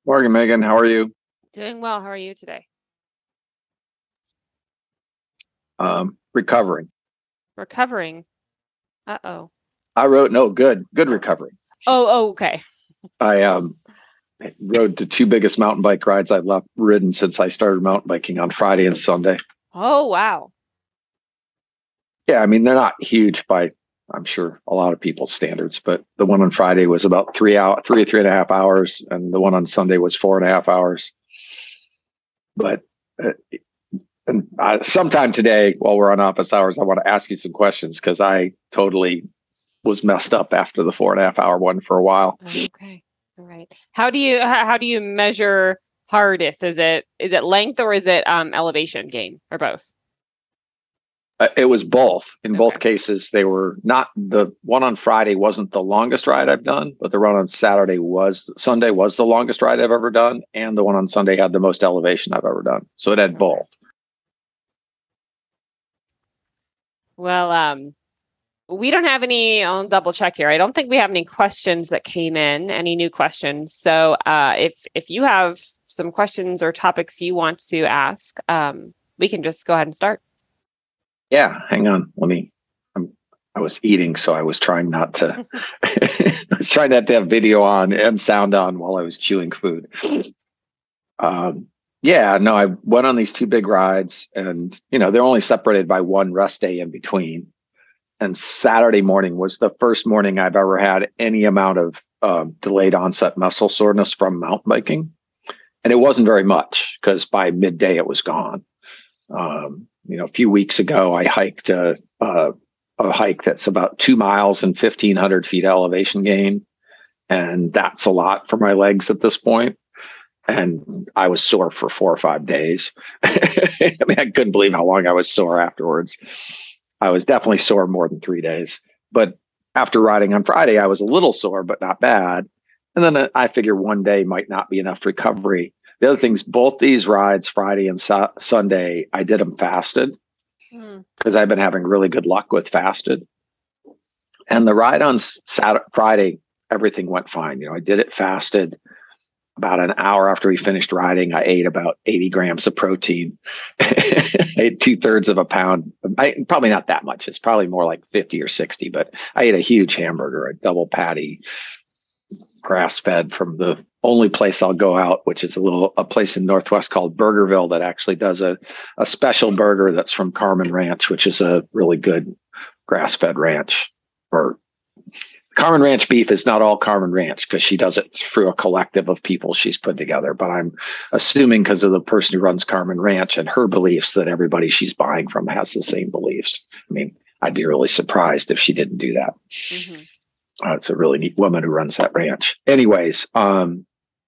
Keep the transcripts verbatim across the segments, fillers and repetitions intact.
Morgan, Megan, how are you? Doing well. How are you today? Um, recovering. Recovering. Uh-oh. I wrote no good, good recovery. Oh, oh, okay. I um rode the two biggest mountain bike rides I've left, ridden since I started mountain biking on Friday and Sunday. Oh, wow. Yeah, I mean they're not huge by I'm sure a lot of people's standards, but the one on Friday was about three out three three and a half hours, and the one on Sunday was four and a half hours. But uh, and uh, sometime today, while we're on office hours, I want to ask you some questions because I totally was messed up after the four and a half hour one for a while. Okay. All right. How do you how, how do you measure hardest? Is it is it length or is it um elevation gain or both? Uh, it was both. In Okay. both cases, they were not the one on Friday wasn't the longest ride I've done, but the one on Saturday was Sunday was the longest ride I've ever done, and the one on Sunday had the most elevation I've ever done. So it had Okay. both. Well, um, we don't have any, I'll double check here. I don't think we have any questions that came in, any new questions. So uh, if if you have some questions or topics you want to ask, um, we can just go ahead and start. Yeah, hang on. Let me. I'm, I was eating, so I was trying not to. I was trying not to have video on and sound on while I was chewing food. Um, yeah, no, I went on these two big rides, and you know they're only separated by one rest day in between. And Saturday morning was the first morning I've ever had any amount of um, delayed onset muscle soreness from mountain biking, and it wasn't very much because by midday it was gone. Um, you know, a few weeks ago, I hiked a, a, a hike that's about two miles and fifteen hundred feet elevation gain. And that's a lot for my legs at this point. And I was sore for four or five days. I mean, I couldn't believe how long I was sore afterwards. I was definitely sore more than three days. But after riding on Friday, I was a little sore, but not bad. And then I figure one day might not be enough recovery. The other things, both these rides, Friday and su- Sunday, I did them fasted because mm. I've been having really good luck with fasted. And the ride on Saturday, Friday, everything went fine. You know, I did it fasted. About an hour after we finished riding, I ate about eighty grams of protein. I ate two thirds of a pound. I, probably not that much. It's probably more like fifty or sixty, but I ate a huge hamburger, a double patty, grass fed from the only place I'll go out, which is a little a place in Northwest called Burgerville that actually does a, a special burger that's from Carmen Ranch, which is a really good grass fed ranch. Or Carmen Ranch beef is not all Carmen Ranch because she does it through a collective of people she's put together. But I'm assuming because of the person who runs Carmen Ranch and her beliefs that everybody she's buying from has the same beliefs. I mean, I'd be really surprised if she didn't do that. Mm-hmm. Uh, it's a really neat woman who runs that ranch. Anyways, um,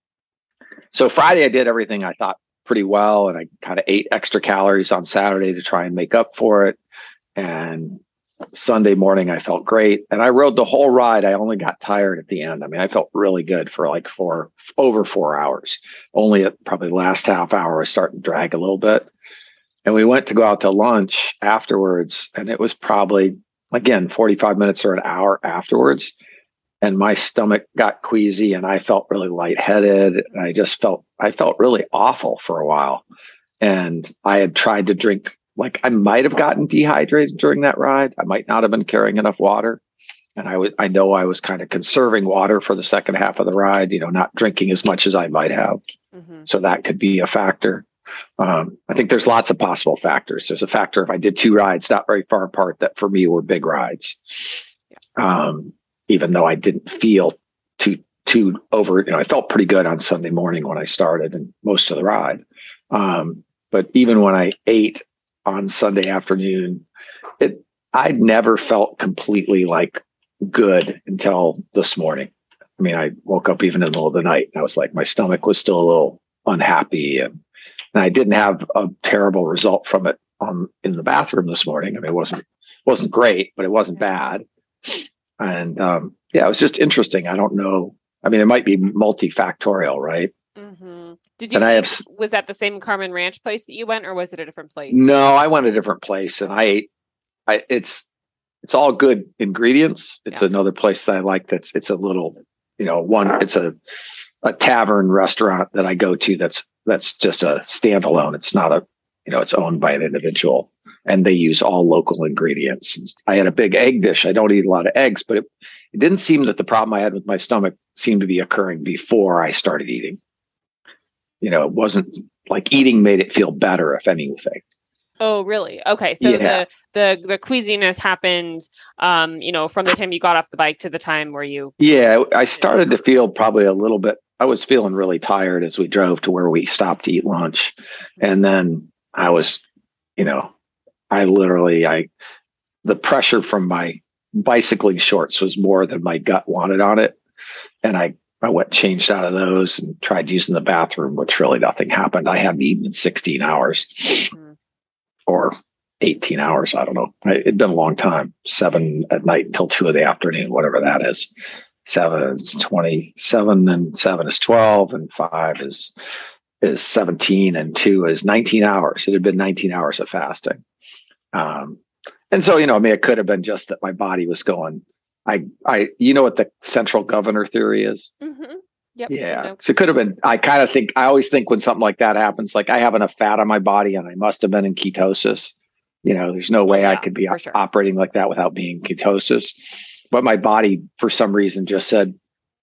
so Friday I did everything I thought pretty well, and I kind of ate extra calories on Saturday to try and make up for it. And Sunday morning I felt great, and I rode the whole ride. I only got tired at the end. I mean, I felt really good for like four over four hours. Only at probably the last half hour I was starting to drag a little bit. And we went to go out to lunch afterwards, and it was probably again forty-five minutes or an hour afterwards. And my stomach got queasy, and I felt really lightheaded. And I just felt I felt really awful for a while. And I had tried to drink. Like I might have gotten dehydrated during that ride. I might not have been carrying enough water. And I was, I know I was kind of conserving water for the second half of the ride, you know, not drinking as much as I might have. Mm-hmm. So that could be a factor. Um, I think there's lots of possible factors. There's a factor if I did two rides not very far apart that for me were big rides. Um, even though I didn't feel too, too over, you know, I felt pretty good on Sunday morning when I started and most of the ride. Um, but even when I ate on Sunday afternoon, it I'd never felt completely like good until this morning. I mean, I woke up even in the middle of the night and I was like, my stomach was still a little unhappy, and, and I didn't have a terrible result from it on in the bathroom this morning. I mean, it wasn't wasn't great, but it wasn't bad. And um, yeah, it was just interesting. I don't know. I mean, it might be multifactorial, right? Mm-hmm. Did you? And I have, was that the same Carmen Ranch place that you went, or was it a different place? No, I went a different place, and I ate. I it's it's all good ingredients. It's yeah. Another place that I like. That's it's a little, you know, one. It's a a tavern restaurant that I go to that's that's just a standalone. It's not a, you know, it's owned by an individual, and they use all local ingredients. I had a big egg dish. I don't eat a lot of eggs, but it, it didn't seem that the problem I had with my stomach seemed to be occurring before I started eating. You know, it wasn't like eating made it feel better, if anything. Oh, really? Okay. So Yeah. the, the, the queasiness happened, um, you know, from the time you got off the bike to the time where you. Yeah. I started to feel probably a little bit, I was feeling really tired as we drove to where we stopped to eat lunch. And then I was, you know, I literally, I, the pressure from my bicycling shorts was more than my gut wanted on it. And I, I went changed out of those and tried using the bathroom, which really nothing happened. I hadn't eaten in sixteen hours. Mm-hmm. Or eighteen hours. I don't know. It'd been a long time. Seven at night until two in the afternoon, whatever that is. Seven is twenty-seven, and seven is twelve, and five is is seventeen, and two is nineteen hours. It had been nineteen hours of fasting. Um, and so, you know, I mean, it could have been just that my body was going, I, I, you know what the central governor theory is? Mm-hmm. Yep. Yeah. So it could have been, I kind of think, I always think when something like that happens, like I have enough fat on my body and I must have been in ketosis. You know, there's no way yeah, I could be op- sure. operating like that without being ketosis. But my body, for some reason, just said,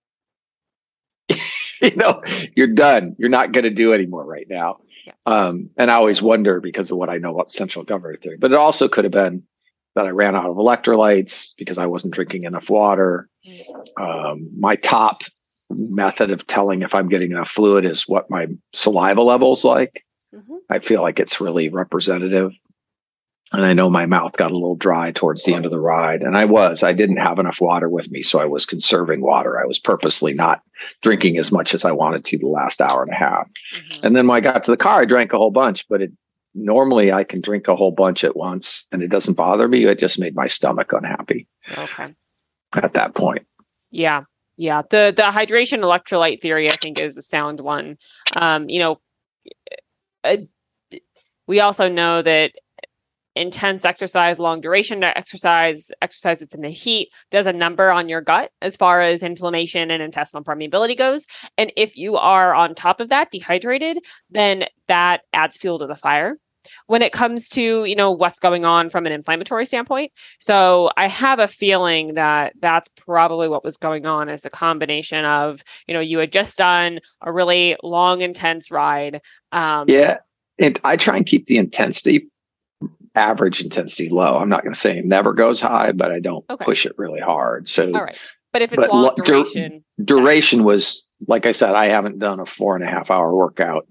you know, you're done. You're not going to do anymore right now. Yeah. Um, and I always wonder because of what I know about central governor theory. But it also could have been that I ran out of electrolytes because I wasn't drinking enough water. Mm-hmm. Um, my top method of telling if I'm getting enough fluid is what my saliva level's like. Mm-hmm. I feel like it's really representative. And I know my mouth got a little dry towards the end of the ride. And I was, I didn't have enough water with me. So I was conserving water. I was purposely not drinking as much as I wanted to the last hour and a half. Mm-hmm. And then when I got to the car, I drank a whole bunch, but it normally I can drink a whole bunch at once and it doesn't bother me. It just made my stomach unhappy. Okay. At that point. Yeah. Yeah. The, the hydration electrolyte theory, I think, is a sound one. Um, you know, uh, we also know that intense exercise, long duration exercise, exercise that's in the heat does a number on your gut as far as inflammation and intestinal permeability goes. And if you are on top of that, dehydrated, then that adds fuel to the fire when it comes to, you know, what's going on from an inflammatory standpoint. So I have a feeling that that's probably what was going on, is the combination of, you know, you had just done a really long, intense ride. Um, yeah. And I try and keep the intensity, average intensity low. I'm not going to say it never goes high, but I don't okay. push it really hard. So, all right. But if it's but long duration, dur- duration was, like I said, I haven't done a four and a half hour workout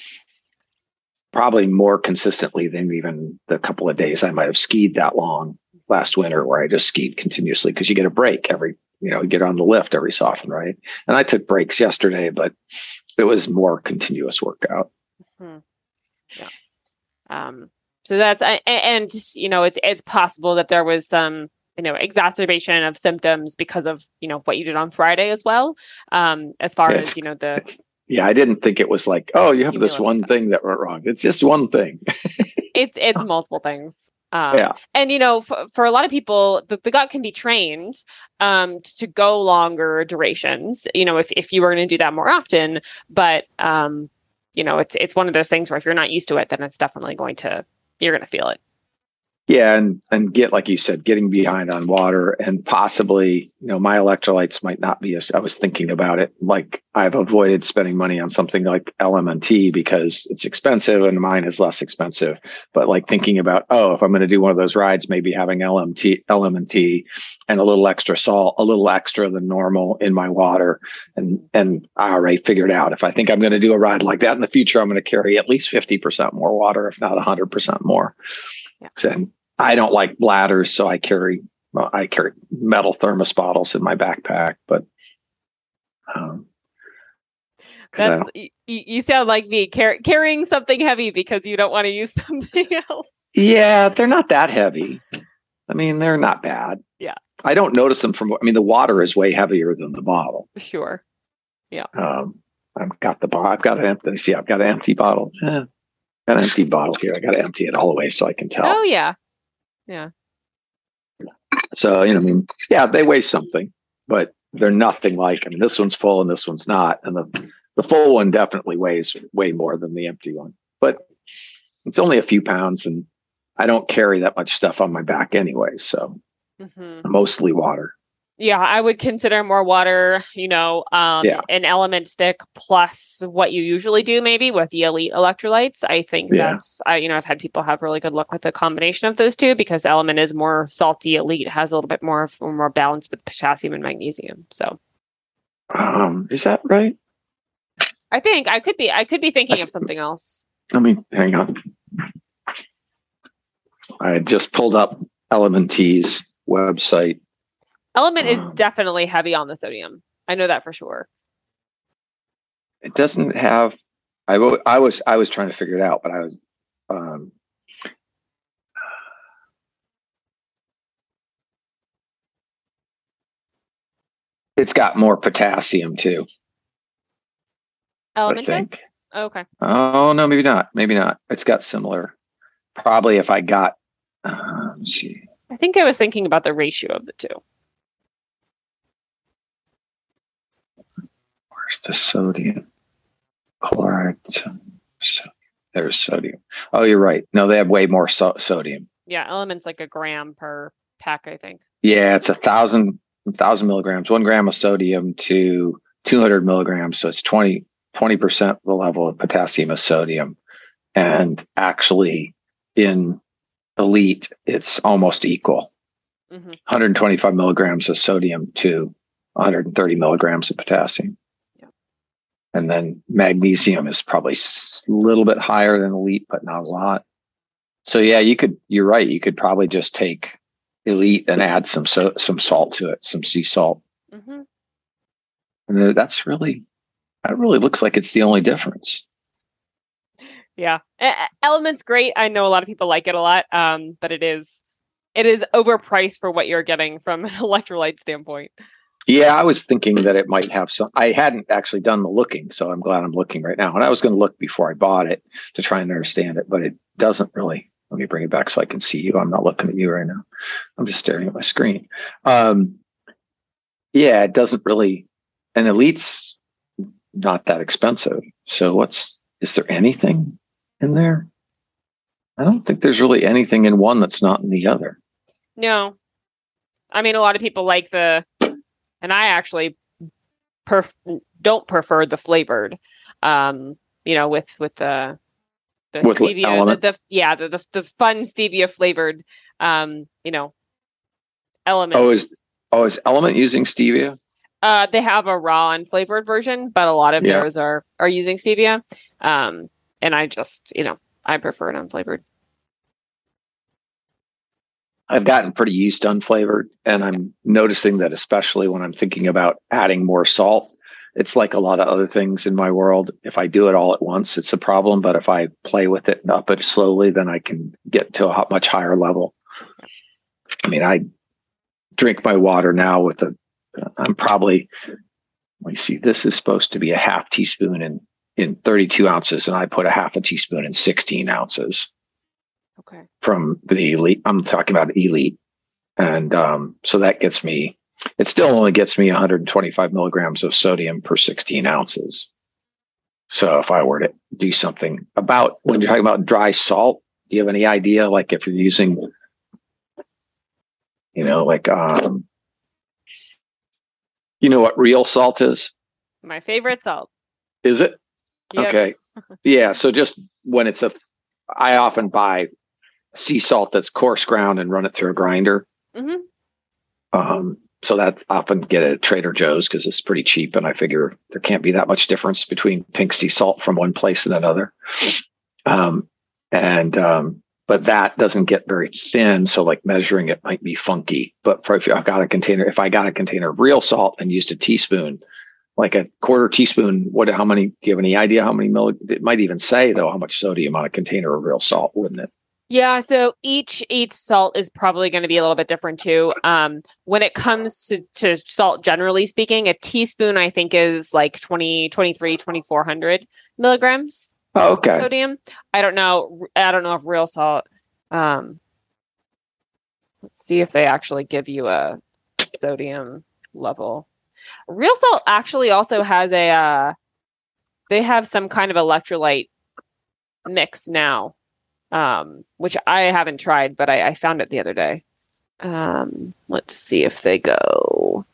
probably more consistently than even the couple of days I might have skied that long last winter, where I just skied continuously because you get a break every, you know, you get on the lift every so often, right? And I took breaks yesterday, but it was more continuous workout. Mm-hmm. Yeah. Um. So that's, and, and you know, it's it's possible that there was some, you know, exacerbation of symptoms because of, you know, what you did on Friday as well. Um, as far yes. as, you know, the. Yeah, I didn't think it was like, oh, you have this one thing that went wrong. It's just one thing. it's it's multiple things. Um, yeah. And, you know, for, for a lot of people, the, the gut can be trained um, to go longer durations, you know, if, if you were going to do that more often. But, um, you know, it's it's one of those things where if you're not used to it, then it's definitely going to, you're going to feel it. Yeah. And, and get, like you said, getting behind on water, and possibly, you know, my electrolytes might not be as, I was thinking about it. Like I've avoided spending money on something like L M N T because it's expensive and mine is less expensive. But like thinking about, oh, if I'm going to do one of those rides, maybe having L M T, L M N T and a little extra salt, a little extra than normal in my water. And, and I already figured out if I think I'm going to do a ride like that in the future, I'm going to carry at least fifty percent more water, if not one hundred percent more. Yeah. So I don't like bladders, so I carry well, I carry metal thermos bottles in my backpack. But um, that's you, you sound like me car- carrying something heavy because you don't want to use something else. Yeah, they're not that heavy. I mean, they're not bad. Yeah, I don't notice them from. I mean, the water is way heavier than the bottle. Sure. Yeah. Um, I've got the bottle. I've got an empty. See, I've got an empty bottle. Eh. Got an empty bottle here. I got to empty it all the way so I can tell. Oh yeah, yeah. So you know, I mean, yeah, they weigh something, but they're nothing like. I mean, this one's full and this one's not, and the the full one definitely weighs way more than the empty one. But it's only a few pounds, and I don't carry that much stuff on my back anyway, so Mm-hmm. mostly water. Yeah, I would consider more water, you know, um, Yeah. an element stick plus what you usually do maybe with the elite electrolytes. I think Yeah. that's, I, you know, I've had people have really good luck with the combination of those two because element is more salty. Elite has a little bit more, more balance with potassium and magnesium. So Um, is that right? I think I could be, I could be thinking I of something else. Let me hang on. I just pulled up Element T's website. Element is Um, definitely heavy on the sodium. I know that for sure. It doesn't have. I, wa- I was I was trying to figure it out, but I was. Um, it's got more potassium too. Element I does? think. Okay. Oh no, maybe not. Maybe not. It's got similar. Probably if I got. Uh, let me see. I think I was thinking about the ratio of the two. Where's the sodium? Chloride. So, there's sodium. Oh, you're right. No, they have way more so- sodium. Yeah, element's like a gram per pack, I think. Yeah, it's a thousand thousand milligrams, one gram of sodium to two hundred milligrams. So it's twenty percent the level of potassium of sodium. And actually, in elite, it's almost equal. Mm-hmm. one hundred twenty-five milligrams of sodium to one hundred thirty milligrams of potassium. Yeah. And then magnesium is probably a little bit higher than elite, but not a lot. So yeah, you could, you're right. You could probably just take elite and add some, so, some salt to it, some sea salt. Mm-hmm. And that's really, that really looks like it's the only difference. Yeah. Element's great. I know a lot of people like it a lot. Um, but it is, it is overpriced for what you're getting from an electrolyte standpoint. Yeah, I was thinking that it might have some. I hadn't actually done the looking, so I'm glad I'm looking right now. And I was going to look before I bought it to try and understand it, but it doesn't really. Let me bring it back so I can see you. I'm not looking at you right now. I'm just staring at my screen. Um, yeah, it doesn't really. And Elite's not that expensive. So what's, is there anything in there? I don't think there's really anything in one that's not in the other. No. I mean, a lot of people like the, and I actually perf- don't prefer the flavored, um, you know, with, with the, the With what stevia, the, element? the, yeah, the, the, the fun stevia flavored, um, you know, elements. Oh, is, oh, is Element using stevia? Uh, they have a raw unflavored version, but a lot of Yeah. theirs are, are using stevia. Um, and I just, you know, I prefer it unflavored. I've gotten pretty used to unflavored, and I'm noticing that especially when I'm thinking about adding more salt, it's like a lot of other things in my world. If I do it all at once, it's a problem. But if I play with it and up it slowly, then I can get to a much higher level. I mean, I drink my water now with a, I'm probably, let me see, this is supposed to be a half teaspoon in, in thirty-two ounces, and I put a half a teaspoon in sixteen ounces. Okay. From the elite. I'm talking about elite. And um, so that gets me, it still only gets me one hundred twenty-five milligrams of sodium per sixteen ounces. So if I were to do something about, when you're talking about dry salt, do you have any idea? Like if you're using, you know, like, um, you know what real salt is? My favorite salt. Is it? Yep. Okay. Yeah. So just when it's a, I often buy sea salt that's coarse ground and run it through a grinder. Mm-hmm. Um, so that often get it at Trader Joe's because it's pretty cheap. And I figure there can't be that much difference between pink sea salt from one place and another. Um, and, um, but that doesn't get very thin. So like measuring it might be funky, but for if I've got a container, if I got a container of real salt and used a teaspoon, like a quarter teaspoon, what, how many, do you have any idea how many mill, it might even say though, how much sodium on a container of real salt, wouldn't it? Yeah, so each each salt is probably going to be a little bit different too. Um, when it comes to, to salt, generally speaking, a teaspoon I think is like twenty, twenty-three, twenty-four hundred milligrams Oh, okay. sodium. I don't know. I don't know if real salt. Um, let's see if they actually give you a sodium level. Real Salt actually also has a, uh, they have some kind of electrolyte mix now, um, which I haven't tried, but I, I found it the other day. Um, let's see if they go.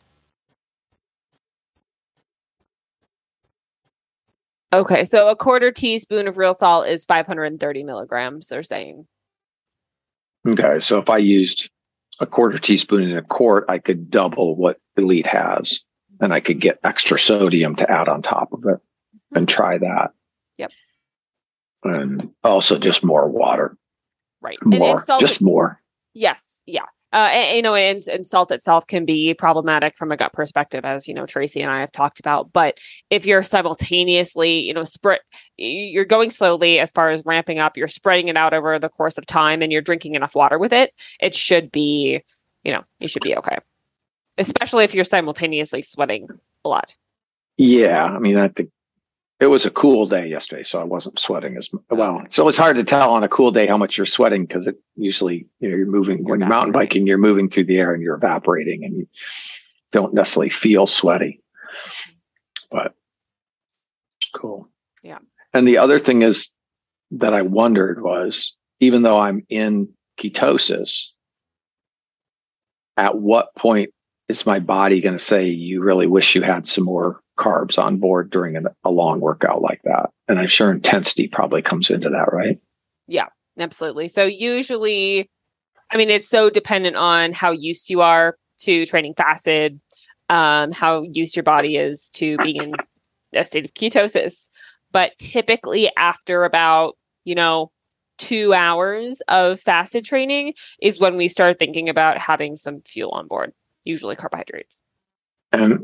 Okay, so a quarter teaspoon of real salt is five hundred thirty milligrams, they're saying. Okay, so if I used a quarter teaspoon in a quart, I could double what Elite has, and I could get extra sodium to add on top of it and try that. Yep. And also just more water. Right. More, and, and salt just ex- more. Yes. Yeah. Uh, and, you know, and, and salt itself can be problematic from a gut perspective, as, you know, Tracy and I have talked about. But if you're simultaneously, you know, spread, you're going slowly as far as ramping up, you're spreading it out over the course of time, and you're drinking enough water with it, it should be, you know, you should be okay. Especially if you're simultaneously sweating a lot. Yeah. I mean, I think it was a cool day yesterday, so I wasn't sweating as well. Okay. It's always hard to tell on a cool day how much you're sweating, because it usually, you know, you're moving you're when you're mountain biking, you're moving through the air and you're evaporating, and you don't necessarily feel sweaty. But cool. Yeah. And the other thing is that I wondered was, even though I'm in ketosis, at what point is my body going to say, you really wish you had some more carbs on board during a, a long workout like that? And I'm sure intensity probably comes into that, right? Yeah, absolutely. So usually, I mean, it's so dependent on how used you are to training fasted, um, how used your body is to being in a state of ketosis. But typically after about, you know, two hours of fasted training is when we start thinking about having some fuel on board, usually carbohydrates. And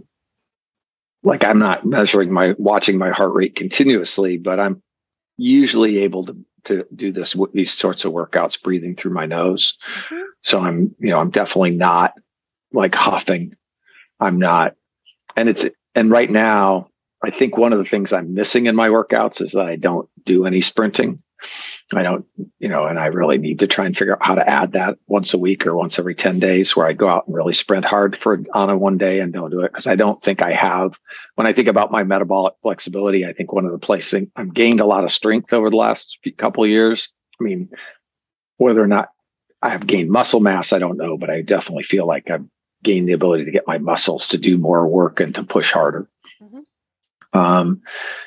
like, I'm not measuring my, watching my heart rate continuously, but I'm usually able to, to do this, these sorts of workouts, breathing through my nose. Mm-hmm. So I'm, you know, I'm definitely not like huffing. I'm not, and it's, and right now, I think one of the things I'm missing in my workouts is that I don't do any sprinting. I don't, you know, and I really need to try and figure out how to add that once a week or once every ten days, where I go out and really sprint hard for on a one day and don't do it. Cause I don't think I have, when I think about my metabolic flexibility, I think one of the places I've gained a lot of strength over the last couple of years. I mean, whether or not I have gained muscle mass, I don't know, but I definitely feel like I've gained the ability to get my muscles to do more work and to push harder. Mm-hmm. Um,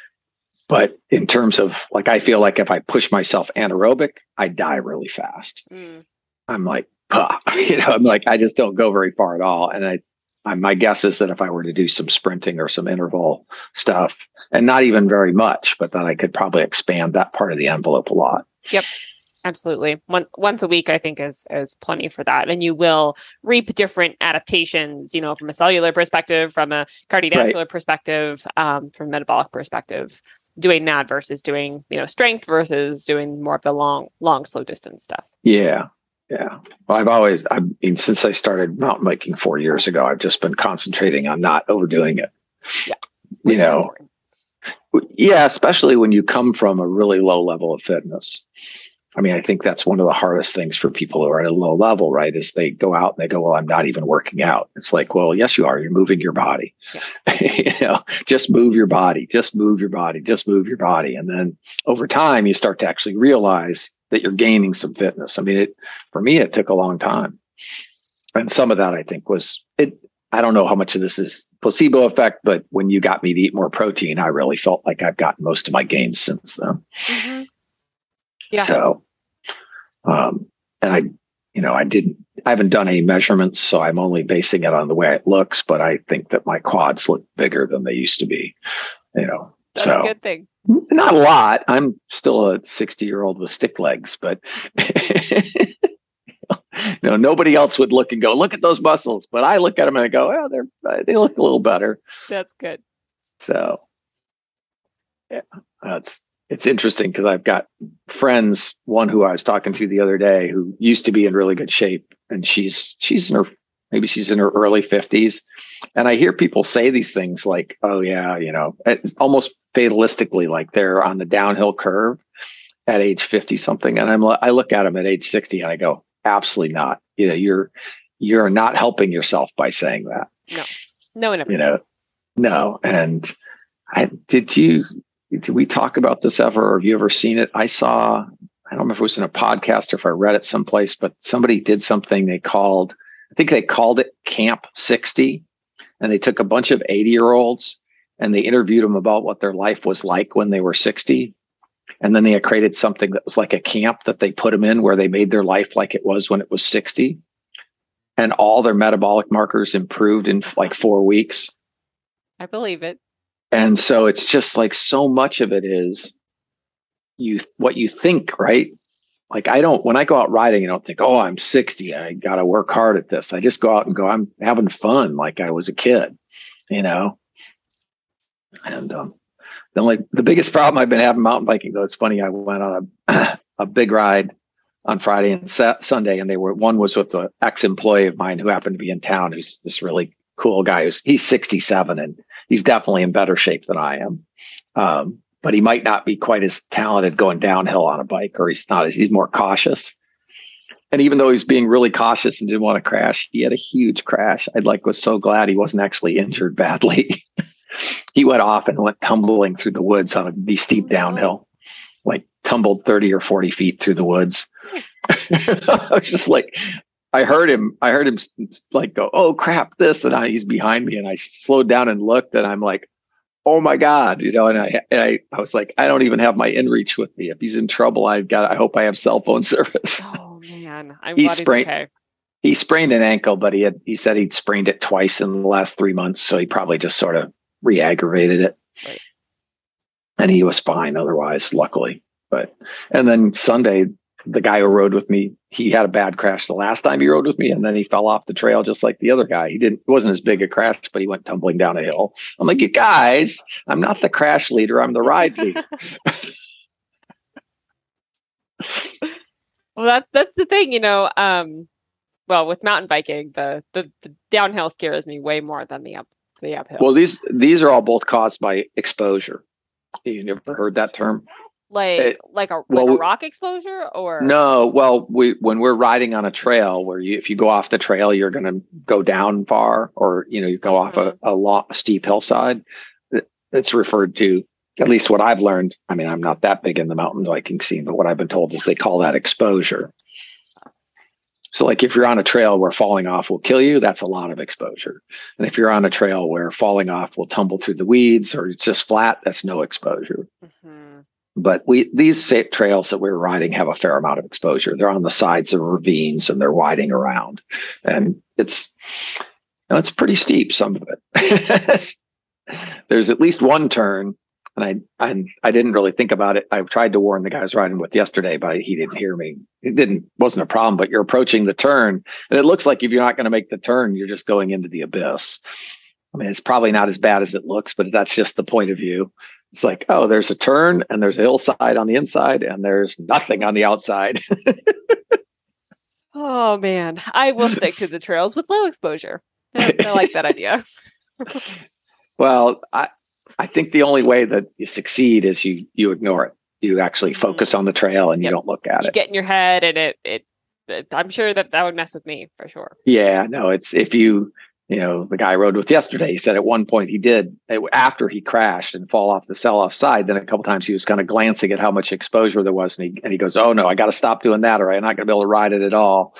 But in terms of, like, I feel like if I push myself anaerobic, I die really fast. Mm. I'm like, ah, you know, I'm like, I just don't go very far at all. And I, I, my guess is that if I were to do some sprinting or some interval stuff, and not even very much, but that I could probably expand that part of the envelope a lot. Yep. Absolutely. One, once a week, I think is, is plenty for that. And you will reap different adaptations, you know, from a cellular perspective, from a cardiovascular right. perspective, um, from a metabolic perspective, doing that versus doing, you know, strength versus doing more of the long, long, slow distance stuff. Yeah. Yeah. Well, I've always, I mean, since I started mountain biking four years ago, I've just been concentrating on not overdoing it. Yeah. Which you know, yeah, especially when you come from a really low level of fitness. I mean, I think that's one of the hardest things for people who are at a low level, right? Is they go out and they go, well, I'm not even working out. It's like, well, yes, you are. You're moving your body. Yeah. you know, just move your body, just move your body, just move your body. And then over time, you start to actually realize that you're gaining some fitness. I mean, it, for me, it took a long time. And some of that, I think, was it. I don't know how much of this is placebo effect, but when you got me to eat more protein, I really felt like I've gotten most of my gains since then. Mm-hmm. Yeah. So, um, and I, you know, I didn't, I haven't done any measurements, so I'm only basing it on the way it looks, but I think that my quads look bigger than they used to be, you know. That's so, a good thing. Not a lot. I'm still a sixty year old with stick legs, but you know, nobody else would look and go, look at those muscles. But I look at them and I go, well, they're, they look a little better. That's good. So, yeah, that's, it's interesting because I've got friends, one who I was talking to the other day who used to be in really good shape, and she's, she's in her, maybe she's in her early fifties. And I hear people say these things like, oh yeah, you know, it's almost fatalistically, like they're on the downhill curve at age fifty something. And I'm, I look at them at age sixty and I go, absolutely not. You know, you're, you're not helping yourself by saying that. No, no one ever you know, does. no. And I did you did we talk about this ever, or have you ever seen it? I saw, I don't know if it was in a podcast or if I read it someplace, but somebody did something they called, I think they called it Camp sixty. And they took a bunch of eighty year olds and they interviewed them about what their life was like when they were sixty. And then they had created something that was like a camp that they put them in where they made their life like it was when it was sixty. And all their metabolic markers improved in like four weeks. I believe it. And so it's just like so much of it is you what you think, right? Like I don't, when I go out riding, I don't think, oh, I'm sixty. I got to work hard at this. I just go out and go, I'm having fun like I was a kid, you know? And um, the only, the biggest problem I've been having mountain biking, though, it's funny. I went on a, a big ride on Friday and sa- Sunday, and they were, one was with an ex-employee of mine who happened to be in town, who's this really cool guy. Who's, he's sixty-seven and he's definitely in better shape than I am. Um, but he might not be quite as talented going downhill on a bike, or he's not, he's more cautious. And even though he's being really cautious and didn't want to crash, he had a huge crash. I like was so glad he wasn't actually injured badly. He went off and went tumbling through the woods on a steep downhill, like tumbled thirty or forty feet through the woods. I was just like, I heard him, I heard him like go, oh crap, this, and I, he's behind me. And I slowed down and looked and I'm like, oh my God, you know, and I, and I, I was like, I don't even have my InReach with me. If he's in trouble, I've got, I hope I have cell phone service. Oh man. I'm he glad sprained, he's okay. He sprained an ankle, but he had, he said he'd sprained it twice in the last three months. So he probably just sort of re-aggravated it. Right. And he was fine otherwise, luckily. But, and then Sunday, the guy who rode with me, he had a bad crash the last time he rode with me, and then he fell off the trail just like the other guy. He didn't, it wasn't as big a crash, but he went tumbling down a hill. I'm like, you guys, I'm not the crash leader, I'm the ride leader. Well, that's that's the thing, you know. Um, well, with mountain biking, the, the the downhill scares me way more than the up the uphill. Well, these these are all both caused by exposure. You never heard that term? Like It, like a well, like a rock exposure, or no? Well, we when we're riding on a trail where you, if you go off the trail, you're going to go down far, or you know, you go off a, a long, steep hillside. It's referred to, at least what I've learned. I mean, I'm not that big in the mountain biking scene, but what I've been told is they call that exposure. So, like if you're on a trail where falling off will kill you, that's a lot of exposure. And if you're on a trail where falling off will tumble through the weeds, or it's just flat, that's no exposure. Mm-hmm. But we these trails that we're riding have a fair amount of exposure. They're on the sides of ravines and they're winding around, and it's you know, it's pretty steep. Some of it. There's at least one turn, and I I I didn't really think about it. I tried to warn the guys riding with yesterday, but he didn't hear me. It didn't wasn't a problem. But you're approaching the turn, and it looks like if you're not going to make the turn, you're just going into the abyss. I mean, it's probably not as bad as it looks, but that's just the point of view. It's like, oh, there's a turn and there's a hillside on the inside and there's nothing on the outside. Oh man, I will stick to the trails with low exposure. I, I like that idea. Well, I I think the only way that you succeed is you you ignore it. You actually focus on the trail and yep. you don't look at you it. You get in your head and it, it it I'm sure that that would mess with me for sure. Yeah, no, it's if you You know, the guy I rode with yesterday, he said at one point he did, after he crashed and fall off the sell-off side, then a couple times he was kind of glancing at how much exposure there was. And he, and he goes, oh, no, I got to stop doing that or I'm not going to be able to ride it at all.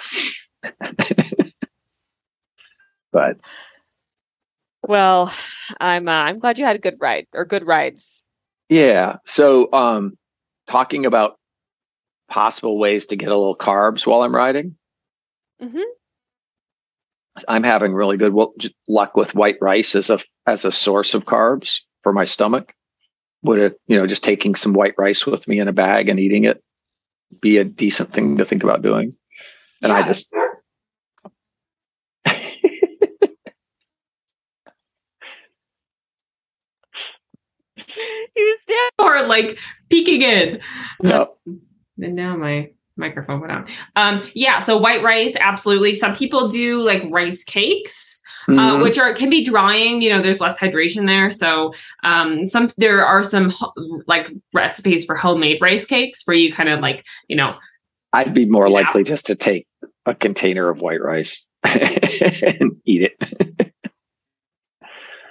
But. Well, I'm uh, I'm glad you had a good ride or good rides. Yeah. So um, talking about possible ways to get a little carbs while I'm riding. Mm-hmm. I'm having really good luck with white rice as a as a source of carbs for my stomach. Would it, you know, just taking some white rice with me in a bag and eating it be a decent thing to think about doing? And yeah. I just you stand for like peeking in. No. And now my microphone went out. Um, yeah, so white rice, absolutely. Some people do like rice cakes, mm-hmm. uh, which are can be drying. You know, there's less hydration there. So um, some there are some ho- like recipes for homemade rice cakes where you kind of like, you know. I'd be more likely know. just to take a container of white rice and eat it.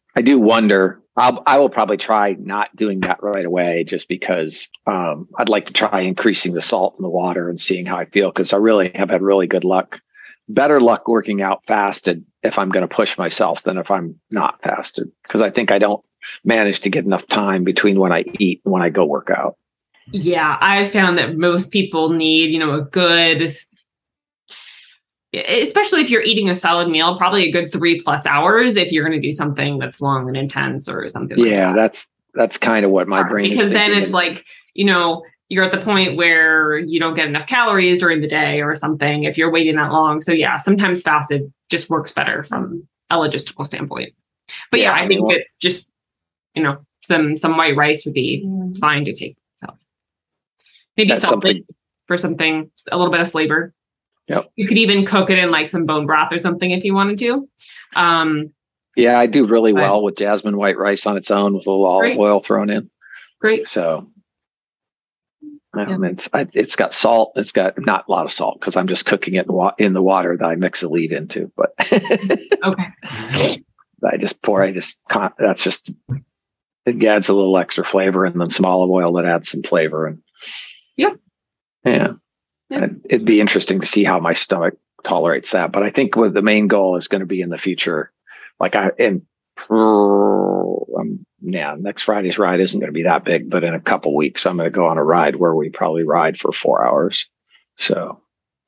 I do wonder. I'll, I will probably try not doing that right away, just because um, I'd like to try increasing the salt in the water and seeing how I feel. Because I really have had really good luck, better luck working out fasted if I'm going to push myself than if I'm not fasted. Because I think I don't manage to get enough time between when I eat and when I go work out. Yeah, I found that most people need, you know, a good, especially if you're eating a solid meal, probably a good three plus hours if you're going to do something that's long and intense or something like yeah, that. that's that's kind of what my brain because is then thinking. it's like, you know, you're at the point where you don't get enough calories during the day or something if you're waiting that long. So yeah, sometimes fasted just works better from a logistical standpoint. But yeah, Yeah, I I think mean, that just, you know, some some white rice would be fine to take. So maybe That's something something- for something, a little bit of flavor. Yep. You could even cook it in like some bone broth or something if you wanted to. Um, Yeah, I do really but- well with jasmine white rice on its own with a little olive Great. oil thrown in. great. So um, it's I, it's got salt. It's got not a lot of salt because I'm just cooking it in, wa- in the water that I mix the lead into. But Okay. I just pour. I just con- that's just it adds a little extra flavor, and then some olive oil that adds some flavor. And Yeah. yeah, Yeah. And it'd be interesting to see how my stomach tolerates that. But I think what the main goal is going to be in the future, like I in um, yeah, next Friday's ride isn't going to be that big, but in a couple weeks, I'm going to go on a ride where we probably ride for four hours. So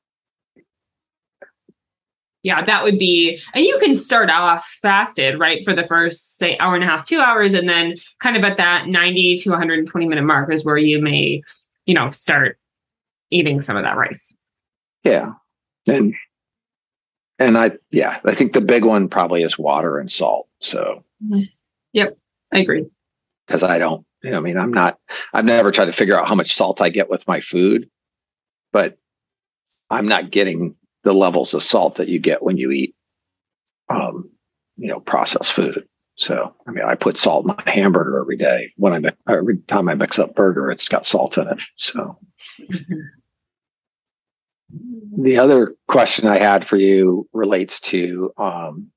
Yeah, that would be, and you can start off fasted, right, for the first, say, hour and a half, two hours, and then kind of at that ninety to one hundred twenty minute mark is where you may, you know, start eating some of that rice. yeah, and and I yeah, I think the big one probably is water and salt. So Yep, I agree. because I don't, you know, I mean, I'm not, I've never tried to figure out how much salt I get with my food, but I'm not getting the levels of salt that you get when you eat, um, you know, processed food. So, I mean, I put salt in my hamburger every day. When I mi- every time I mix up burger, it's got salt in it. So, the other question I had for you relates to, um,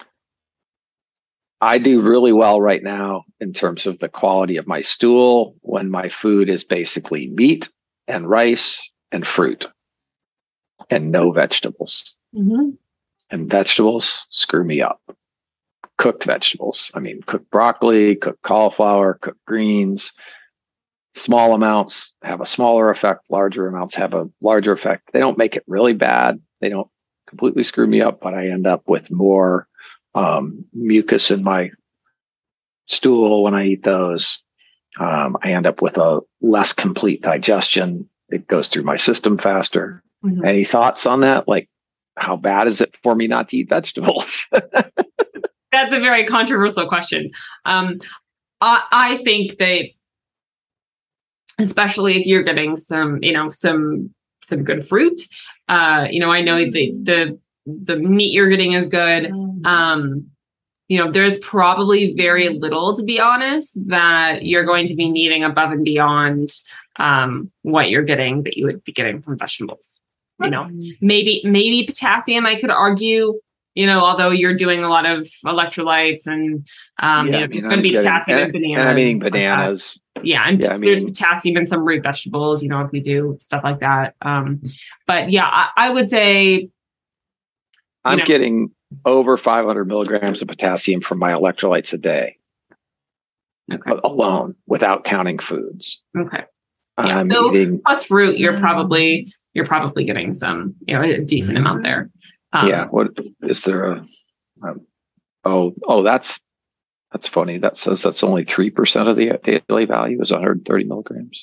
I do really well right now in terms of the quality of my stool when my food is basically meat and rice and fruit and no vegetables. Mm-hmm. And vegetables screw me up. Cooked vegetables. I mean, cooked broccoli, cooked cauliflower, cooked greens. Small amounts have a smaller effect. Larger amounts have a larger effect. They don't make it really bad. They don't completely screw me up, but I end up with more um, mucus in my stool when I eat those. Um, I end up with a less complete digestion. It goes through my system faster. Mm-hmm. Any thoughts on that? Like, how bad is it for me not to eat vegetables? That's a very controversial question. Um, I, I think that, especially if you're getting some, you know, some some good fruit, uh, you know, I know the the the meat you're getting is good. Um, you know, there's probably very little, to be honest, that you're going to be needing above and beyond um, what you're getting that you would be getting from vegetables. You know, maybe maybe potassium, I could argue. You know, although you're doing a lot of electrolytes and um, Yeah, you know, I mean, there's going to I'm be getting- potassium in and, bananas. and I'm eating stuff like that. bananas. Yeah, and Yeah, I there's mean- potassium in some root vegetables, you know, if we do stuff like that. Um, but yeah, I, I would say I'm know. getting over five hundred milligrams of potassium from my electrolytes a day okay, alone without counting foods. okay. Yeah, I'm so- eating, Plus fruit, you're probably you're probably getting some, you know, a decent amount there. Um, yeah. What is there a, um, oh, oh, that's, that's funny. That says that's only three percent of the daily value is one hundred thirty milligrams.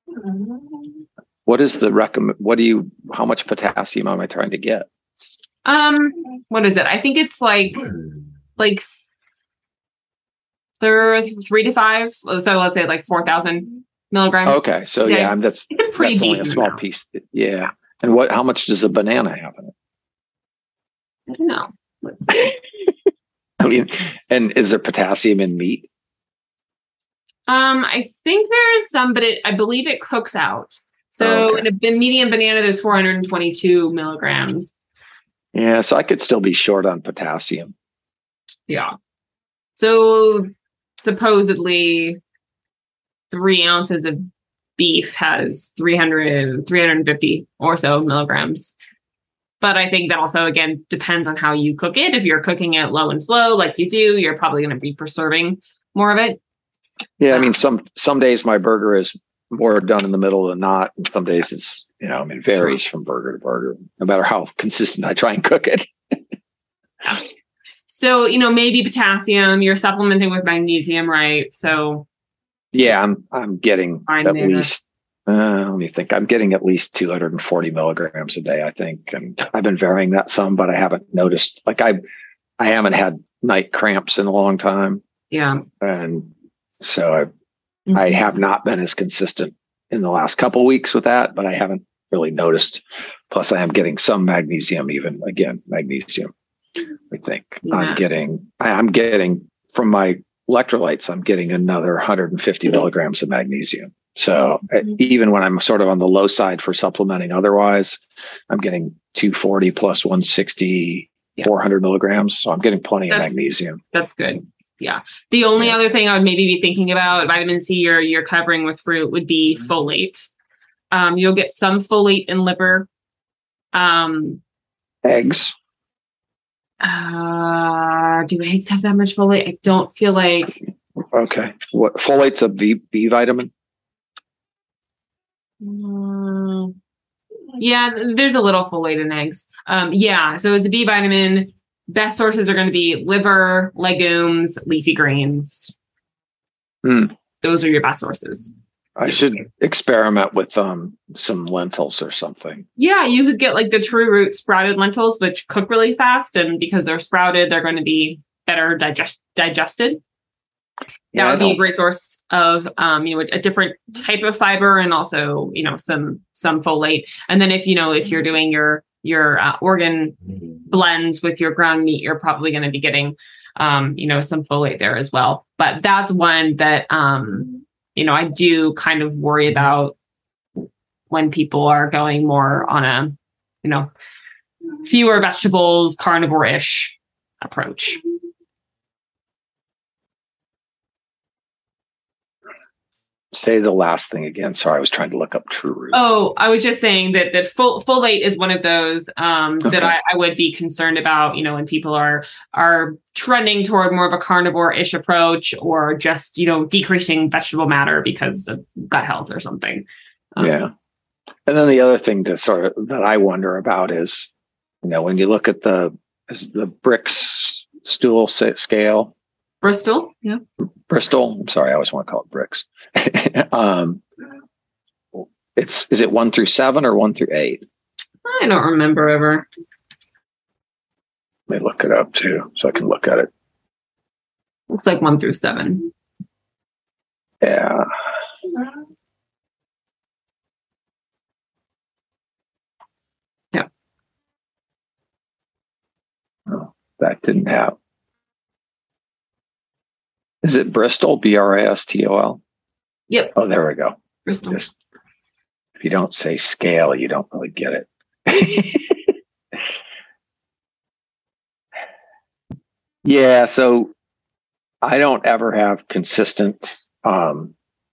What is the recommend? What do you, how much potassium am I trying to get? Um, what is it? I think it's like like thir- three to five. So let's say like four thousand milligrams. Okay. So Yeah, yeah, I'm that's, It's a pretty that's only a decent small amount. piece. Yeah. And what, how much does a banana have in it? I don't know. Let's see. I mean, and is there potassium in meat? Um, I think there's some, but it, I believe it cooks out. So Oh, okay. in a b- medium banana, there's four hundred twenty-two milligrams. Yeah. So I could still be short on potassium. Yeah. So supposedly three ounces of beef has three hundred, three hundred fifty or so milligrams. But I think that also, again, depends on how you cook it. If you're cooking it low and slow, like you do, you're probably going to be preserving more of it. Yeah, I mean, some some days my burger is more done in the middle than not. And some days it's, you know, I mean, varies from burger to burger, no matter how consistent I try and cook it. Yeah. So, you know, maybe potassium, you're supplementing with magnesium, right? So yeah, I'm I'm getting Fine at there. least, uh, let me think, I'm getting at least two hundred forty milligrams a day, I think. And Yeah. I've been varying that some, but I haven't noticed, like I, I haven't had night cramps in a long time. yeah. And so I, Mhm. I have not been as consistent in the last couple of weeks with that, but I haven't really noticed. Plus I am getting some magnesium, even again, magnesium. I think Yeah. I'm getting, I- I'm getting from my electrolytes, I'm getting another one hundred fifty milligrams of magnesium. So uh, Mhm. even when I'm sort of on the low side for supplementing otherwise, I'm getting two forty plus one sixty, Yeah. four hundred milligrams. So I'm getting plenty That's- of magnesium. That's good. Yeah. The only Yeah. other thing I would maybe be thinking about, vitamin C you're, you're covering with fruit, would be Mhm. folate. Um, you'll get some folate in liver. Um, Eggs. uh, do eggs have that much folate? I don't feel like. Okay. What folate's a B, B vitamin? Mm, yeah, th- there's a little folate in eggs. Um, yeah, so it's a B vitamin. Best sources are going to be liver, legumes, leafy greens. Hmm. Those are your best sources. I should experiment with um some lentils or something. Yeah, you could get like the True Root sprouted lentils, which cook really fast, and because they're sprouted, they're going to be better digest digested. Yeah, That I would be a don't- great source of, um, you know, a different type of fiber, and also, you know, some some folate. And then if you know if you're doing your your uh, organ blends with your ground meat, you're probably going to be getting, um, you know, some folate there as well. But that's one that, um, you know, I do kind of worry about when people are going more on a, you know, fewer vegetables, carnivore-ish approach. Say the last thing again. Sorry, I was trying to look up True Root. Oh, I was just saying that that fol- folate is one of those um, Okay. that I, I would be concerned about. You know, when people are are trending toward more of a carnivore-ish approach, or just, you know, decreasing vegetable matter because of gut health or something. Um, Yeah. And then the other thing to sort of that I wonder about is, you know, when you look at the is the Brix stool sa- scale, Bristol. Yeah. Bristol. I'm sorry, I always want to call it Brix. um, it's is it one through seven or one through eight? I don't remember ever. Let me look it up too, so I can look at it. Looks like one through seven. Yeah. Yeah. Oh, that didn't have. Is it Bristol? B R A S T O L? Yep. Oh, there we go. Bristol. Just, if you don't say scale, you don't really get it. Yeah, so I don't ever have consistent um,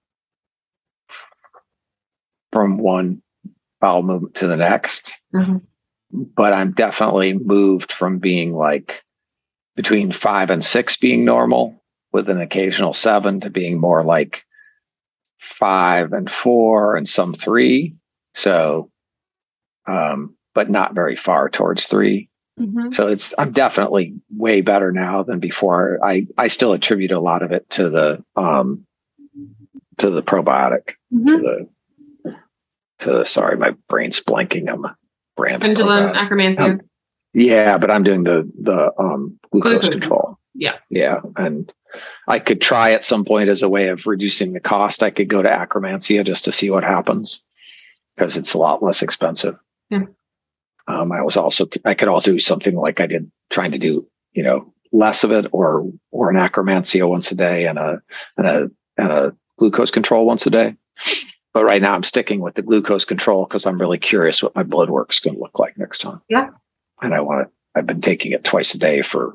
from one bowel movement to the next, Mhm. but I'm definitely moved from being like between five and six being normal with an occasional seven to being more like five and four and some three. So, um, but not very far towards three. Mhm. So it's, I'm definitely way better now than before. I, I still attribute a lot of it to the, um, to the probiotic, to Mhm. the, to the, sorry, my brain's blanking on the brand. of Pendulum probiotic. acromantia. Um, Yeah, but I'm doing the, the, um, glucose, Glucose control. Yeah. Yeah. And I could try at some point as a way of reducing the cost. I could go to Acromancia just to see what happens because it's a lot less expensive. Yeah. Um, I was also, I could also do something like I did trying to do, you know, less of it or, or an Acromancia once a day and a, and a, and a glucose control once a day. But right now I'm sticking with the glucose control because I'm really curious what my blood work is going to look like next time. Yeah. And I want to, I've been taking it twice a day for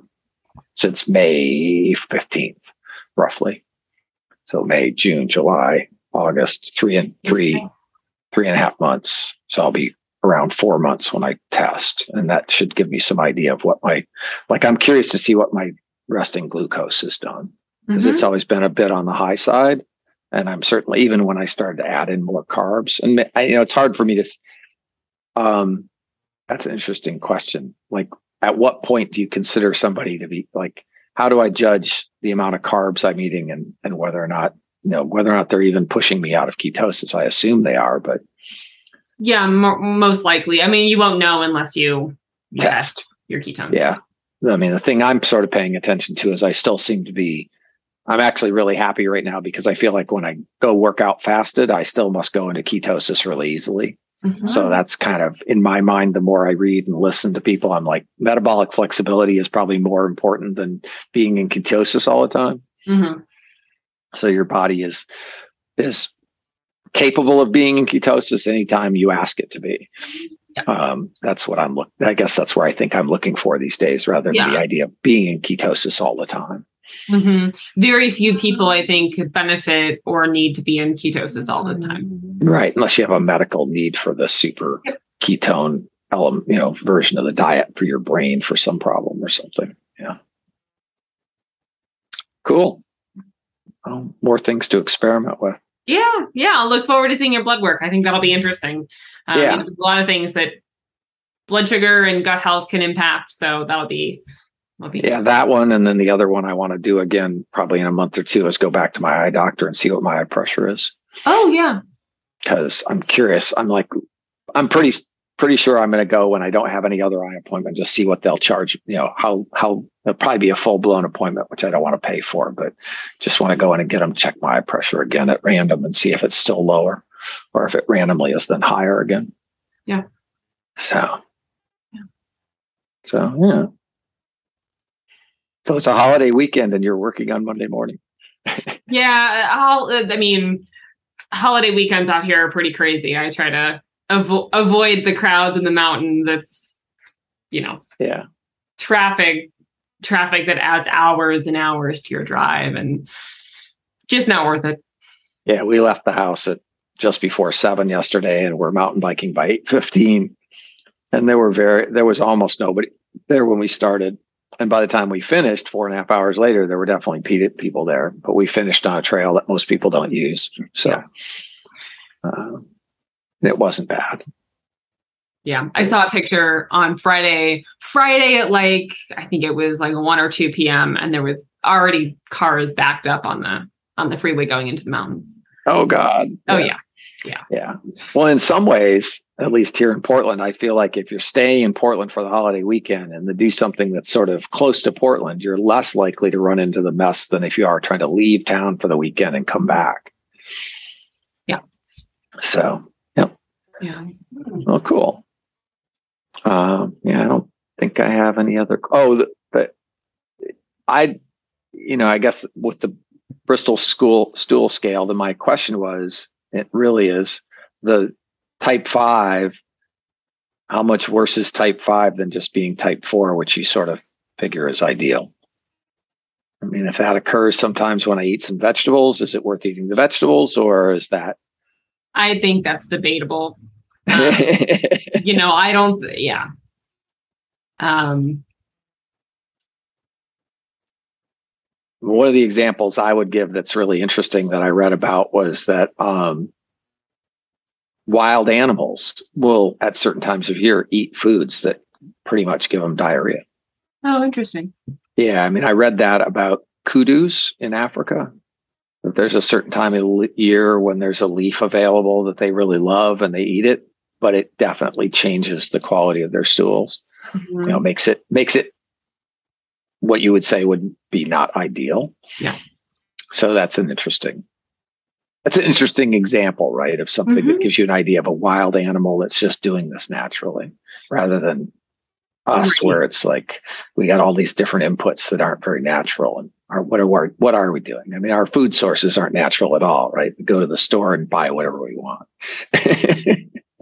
since May fifteenth, roughly. So May, June, July, August, three and three, three and a half months. So I'll be around four months when I test. And that should give me some idea of what my, like, I'm curious to see what my resting glucose has done, because mm-hmm. it's always been a bit on the high side. And I'm certainly, even when I started to add in more carbs, and I, you know, it's hard for me to, um, that's an interesting question. Like, at what point do you consider somebody to be like, how do I judge the amount of carbs I'm eating and, and whether or not, you know, whether or not they're even pushing me out of ketosis? I assume they are, but. Yeah, mo- most likely. I mean, you won't know unless you test, test your ketones. Yeah. I mean, the thing I'm sort of paying attention to is I still seem to be, I'm actually really happy right now because I feel like when I go work out fasted, I still must go into ketosis really easily. Mm-hmm. So that's kind of in my mind, the more I read and listen to people, I'm like, metabolic flexibility is probably more important than being in ketosis all the time. Mm-hmm. So your body is, is capable of being in ketosis anytime you ask it to be. Yeah. Um, that's what I'm looking, I guess that's where I think I'm looking for these days, rather than yeah. the idea of being in ketosis all the time. Mm-hmm. Very few people, I think, benefit or need to be in ketosis all the time. Right. Unless you have a medical need for the super yep. ketone element, you know, version of the diet for your brain for some problem or something. Yeah. Cool. Um, more things to experiment with. Yeah. Yeah. I'll look forward to seeing your blood work. I think that'll be interesting. Um, yeah. You know, a lot of things that blood sugar and gut health can impact. So that'll be, that'll be yeah, that one. And then the other one I want to do again, probably in a month or two, is go back to my eye doctor and see what my eye pressure is. Oh, yeah. Because I'm curious. I'm like, I'm pretty, pretty sure I'm going to go when I don't have any other eye appointment, just see what they'll charge, you know, how, how it'll probably be a full blown appointment, which I don't want to pay for, but just want to go in and get them check my eye pressure again at random and see if it's still lower or if it randomly is then higher again. Yeah. So, yeah. So, yeah. So it's a holiday weekend and you're working on Monday morning. Yeah. I'll, I mean, holiday weekends out here are pretty crazy. I try to avo- avoid the crowds in the mountain. That's, you know, yeah, traffic, traffic that adds hours and hours to your drive, and just not worth it. Yeah, we left the house at just before seven yesterday, and we're mountain biking by eight fifteen. And there were very, there was almost nobody there when we started. And by the time we finished, four and a half hours later, there were definitely people there. But we finished on a trail that most people don't use. So yeah. uh, it wasn't bad. Yeah. I saw a picture on Friday, Friday at like, I think it was like one or two p.m. And there was already cars backed up on the on the freeway going into the mountains. Oh, God. Oh, yeah. yeah. Yeah. Yeah. Well, in some ways, at least here in Portland, I feel like if you're staying in Portland for the holiday weekend and to do something that's sort of close to Portland, you're less likely to run into the mess than if you are trying to leave town for the weekend and come back. Yeah. So, yeah. Yeah. Oh, cool. Um, yeah, I don't think I have any other. Oh, the, the I, you know, I guess with the Bristol school stool scale, then my question was, it really is the type five. How much worse is type five than just being type four, which you sort of figure is ideal? I mean, if that occurs sometimes when I eat some vegetables, is it worth eating the vegetables, or is that? I think that's debatable. Um, you know, I don't, yeah. Um, One of the examples I would give that's really interesting that I read about was that um, wild animals will, at certain times of year, eat foods that pretty much give them diarrhea. Oh, interesting. Yeah, I mean, I read that about kudus in Africa. That there's a certain time of the year when there's a leaf available that they really love and they eat it, but it definitely changes the quality of their stools. Mm-hmm. You know, makes it makes it what you would say would be not ideal. Yeah. So that's an interesting, that's an interesting example, right? Of something mm-hmm. that gives you an idea of a wild animal that's just doing this naturally, rather than us, right. where it's like we got all these different inputs that aren't very natural. And are, what are we, what are we doing? I mean, our food sources aren't natural at all, right? We go to the store and buy whatever we want.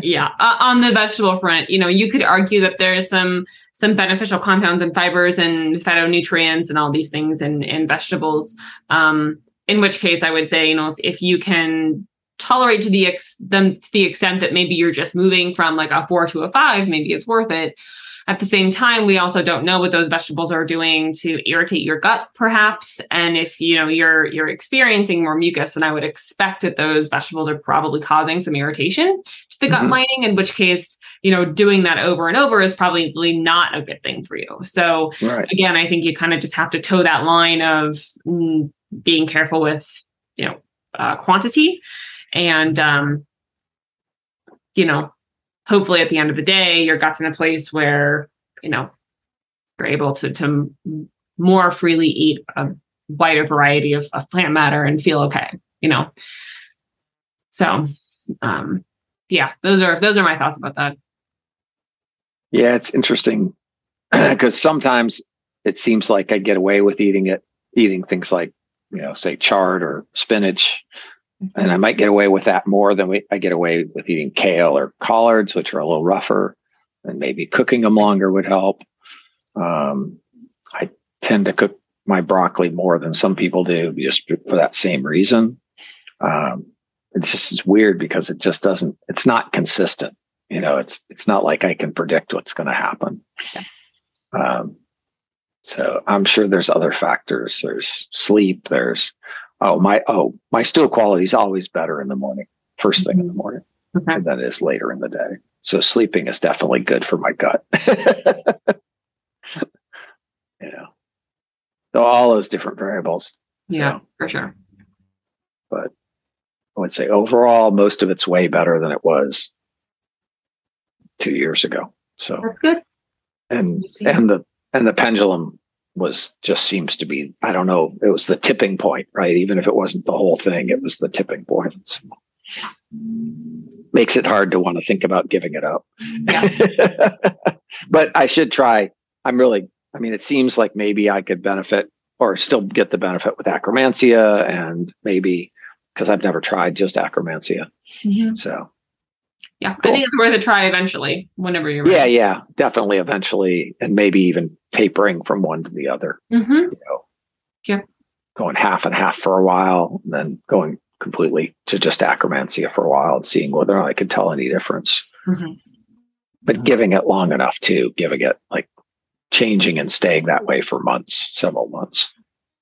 Yeah. Uh, on the vegetable front, you know, you could argue that there's some some beneficial compounds and fibers and phytonutrients and all these things in, in vegetables. Um, in which case I would say, you know, if, if you can tolerate to the ex- them to the extent that maybe you're just moving from like a four to a five, maybe it's worth it. At the same time, we also don't know what those vegetables are doing to irritate your gut, perhaps. And if you know you're you're experiencing more mucus, then I would expect that those vegetables are probably causing some irritation to the gut Mhm. lining. In which case, you know, doing that over and over is probably not a good thing for you. So Right. again, I think you kind of just have to toe that line of mm, being careful with you know uh, quantity, and um, you know. Hopefully at the end of the day, your gut's in a place where, you know, you're able to, to more freely eat a wider variety of, of plant matter and feel okay, you know? So, um, yeah, those are, those are my thoughts about that. Yeah, it's interesting because sometimes it seems like I get away with eating it, eating things like, you know, say chard or spinach. And I might get away with that more than we, I get away with eating kale or collards, which are a little rougher, and maybe cooking them longer would help. Um, I tend to cook my broccoli more than some people do, just for that same reason. Um, it's just it's weird because it just doesn't. It's not consistent. You know, it's it's not like I can predict what's going to happen. Yeah. Um, so I'm sure there's other factors. There's sleep. There's Oh, my, oh, my stool quality is always better in the morning, first thing in the morning, Okay. than it is later in the day. So sleeping is definitely good for my gut. You know, so all those different variables. Yeah, So, for sure. but I would say overall, most of it's way better than it was two years ago. So, That's good. and, Good to hear. and the, and the pendulum was just seems to be, I don't know, it was the tipping point, right? Even if it wasn't the whole thing, it was the tipping point. So, makes it hard to want to think about giving it up. Yeah. But I should try. I'm really, I mean, it seems like maybe I could benefit or still get the benefit with Akkermansia, and maybe because I've never tried just Akkermansia. Mhm. So Yeah, Cool. I think it's worth a try eventually, whenever you're ready. yeah, yeah, definitely eventually. And maybe even tapering from one to the other, Mm-hmm. you know, Yeah. going half and half for a while, and then going completely to just Akkermansia for a while and seeing whether or not I can tell any difference. Mm-hmm. But giving it long enough too, giving it like changing and staying that way for months, several months.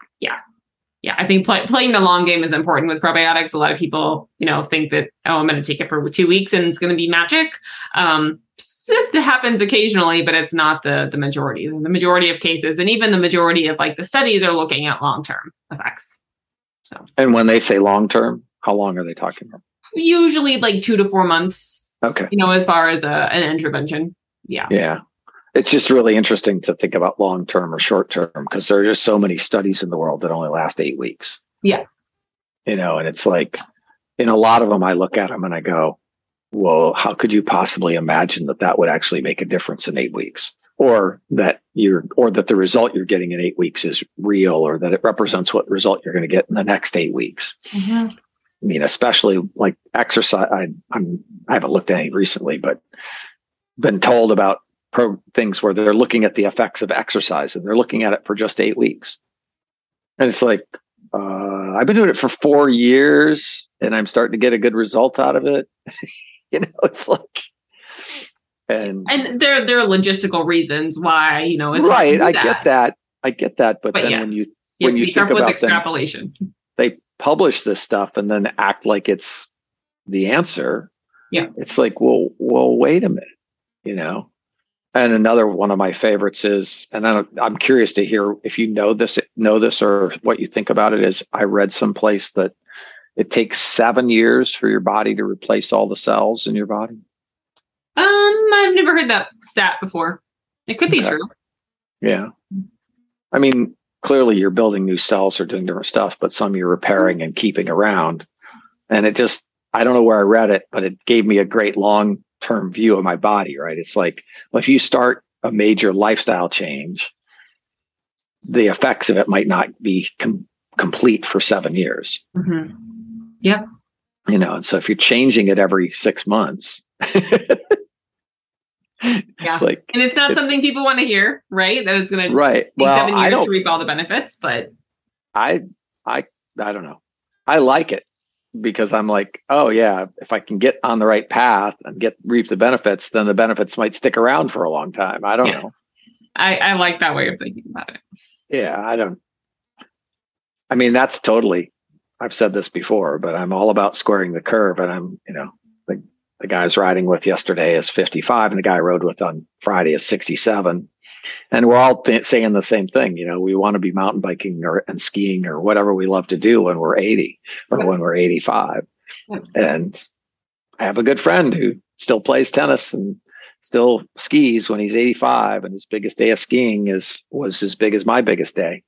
Yeah, I think play, playing the long game is important with probiotics. A lot of people, you know, think that, oh, I'm going to take it for two weeks and it's going to be magic. Um, it happens occasionally, but it's not the the majority. The majority of cases, and even the majority of like the studies, are looking at long-term effects. So And when they say long term, how long are they talking about? usually like two to four months, Okay. you know, as far as a, an intervention. Yeah. Yeah. It's just really interesting to think about long term or short term because there are just so many studies in the world that only last eight weeks. Yeah. You know, and it's like, in a lot of them, I look at them and I go, well, how could you possibly imagine that that would actually make a difference in eight weeks? Or that you're, or that the result you're getting in eight weeks is real, or that it represents what result you're going to get in the next eight weeks. Mm-hmm. I mean, especially like exercise. I, I'm, I haven't looked at any recently, but been told about pro things where they're looking at the effects of exercise and they're looking at it for just eight weeks. And it's like, uh, I've been doing it for four years and I'm starting to get a good result out of it. You know, it's like, and, And there, there are logistical reasons why, you know, it's hard to right. do I that. get that. I get that. But, But then yes. when you, Yeah, when you be think careful with about them, extrapolation. they publish this stuff and then act like it's the answer. Yeah. It's like, well, well, wait a minute, you know? And another one of my favorites is, and I I'm curious to hear if you know this, know this, or what you think about it. Is I read someplace that it takes seven years for your body to replace all the cells in your body. Um, I've never heard that stat before. It could be Okay. true. Yeah. I mean, clearly you're building new cells or doing different stuff, but some you're repairing and keeping around. And it just, I don't know where I read it, but it gave me a great long term view of my body, right? It's like, well, if you start a major lifestyle change, the effects of it might not be com- complete for seven years. Mm-hmm. Yeah. You know, and so if you're changing it every six months, yeah. It's like, and it's not it's, something people want to hear, right? That it's going to right. take Well, seven years I don't to reap all the benefits, but I, I, I don't know. I like it because I'm like, oh yeah, if I can get on the right path and get reap the benefits, then the benefits might stick around for a long time. I don't yes. know. I, I like that way of thinking about it. Yeah, I don't. I mean, that's totally. I've said this before, but I'm all about squaring the curve. And I'm, you know, the, the guy I was riding with yesterday is fifty-five and the guy I rode with on Friday is sixty-seven. And we're all th- saying the same thing. You know, we want to be mountain biking or and skiing or whatever we love to do when we're eighty or when we're eighty-five. And I have a good friend who still plays tennis and still skis when he's eighty-five. And his biggest day of skiing is was as big as my biggest day.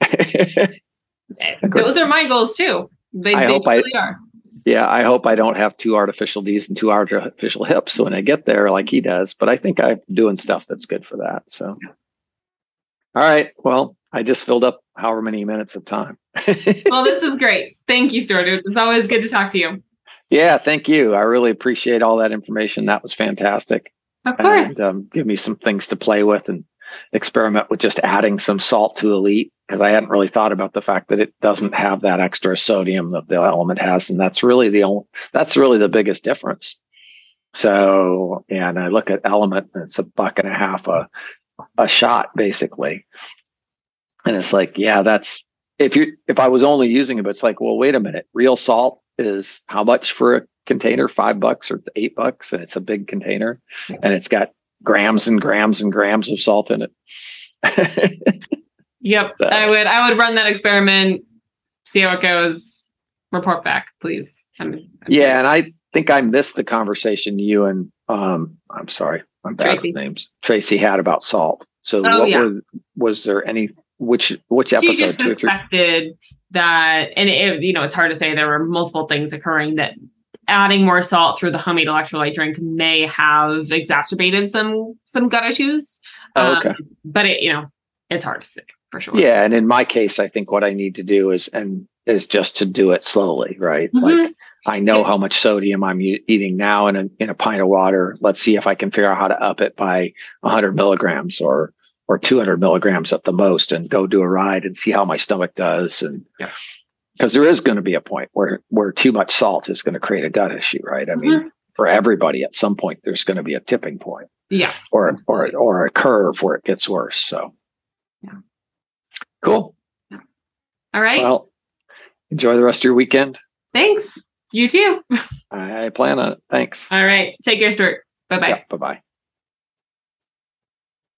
Those are my goals too. They, I they hope really I, are. Yeah, I hope I don't have two artificial knees and two artificial hips when I get there like he does. But I think I'm doing stuff that's good for that. So, all right. Well, I just filled up however many minutes of time. Well, this is great. Thank you, Stuart. It's always good to talk to you. Yeah, thank you. I really appreciate all that information. That was fantastic. Of course. And um, give me some things to play with and experiment with just adding some salt to Elite, because I hadn't really thought about the fact that it doesn't have that extra sodium that the Element has. And that's really the only, that's really the biggest difference. So, yeah, and I look at Element and it's a buck and a half a, a shot basically. And it's like, yeah, that's, if you, if I was only using it, but it's like, well, wait a minute, real salt is how much for a container? Five bucks or eight bucks. And it's a big container and it's got grams and grams and grams of salt in it. Yep. So, I would, I would run that experiment, see how it goes, report back, please. I'm, I'm yeah. And I think I missed the conversation you and, um, I'm sorry, I'm bad Tracy. with names. Tracy had about salt. So oh, what yeah. was, was there any, which, which episode? She just two suspected that, and it, you know, it's hard to say, there were multiple things occurring that adding more salt through the homemade electrolyte drink may have exacerbated some, some gut issues. Oh, okay. Um, but it, you know, it's hard to say. For sure. Yeah. And in my case, I think what I need to do is, and is just to do it slowly, right? Mm-hmm. Like I know yeah. how much sodium I'm u- eating now in a, in a pint of water. Let's see if I can figure out how to up it by one hundred milligrams or, or two hundred milligrams at the most and go do a ride and see how my stomach does. And because yeah. there is going to be a point where, where too much salt is going to create a gut issue, right? I mm-hmm. mean, for everybody at some point, there's going to be a tipping point. Yeah. Or, or, or a curve where it gets worse. So. Yeah. Cool. All right. Well, enjoy the rest of your weekend. Thanks. You too. I plan on it. Thanks. All right. Take care, Stuart. Bye-bye. Yeah, bye-bye.